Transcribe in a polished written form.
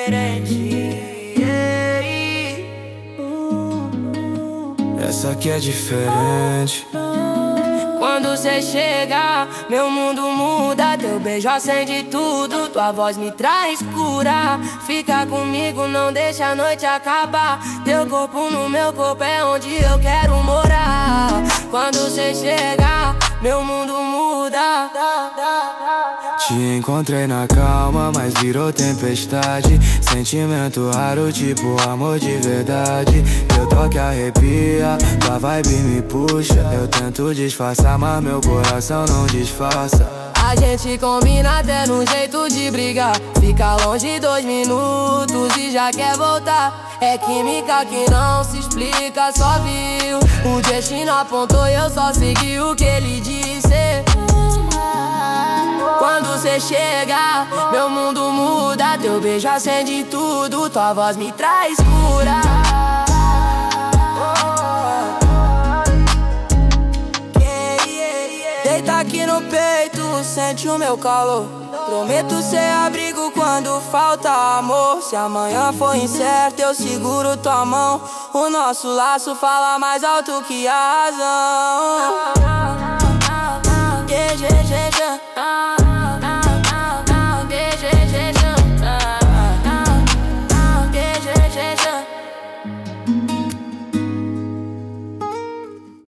diferente. Essa aqui é diferente. Quando cê chega, meu mundo muda. Teu beijo acende tudo, tua voz me traz cura. Fica comigo, não deixa a noite acabar. Teu corpo no meu corpo é onde eu quero morar. Quando cê chega, meu mundo muda. Te encontrei na calma, mas virou tempestade. Sentimento raro, tipo amor de verdade. Teu toque arrepia, tua vibe me puxa. Eu tento disfarçar, mas meu coração não disfarça. A gente combina até no jeito de brigar. Fica longe 2 minutos e já quer voltar. É química que não se explica, só viu. O destino apontou e eu só segui o que ele disse. Quando cê chega, meu mundo muda. Teu beijo acende tudo, tua voz me traz cura. Deita aqui no peito, sente o meu calor. Prometo ser abrigo quando falta amor. Se amanhã for incerto, eu seguro tua mão. O nosso laço fala mais alto que a razão. Yeah, yeah, yeah, yeah.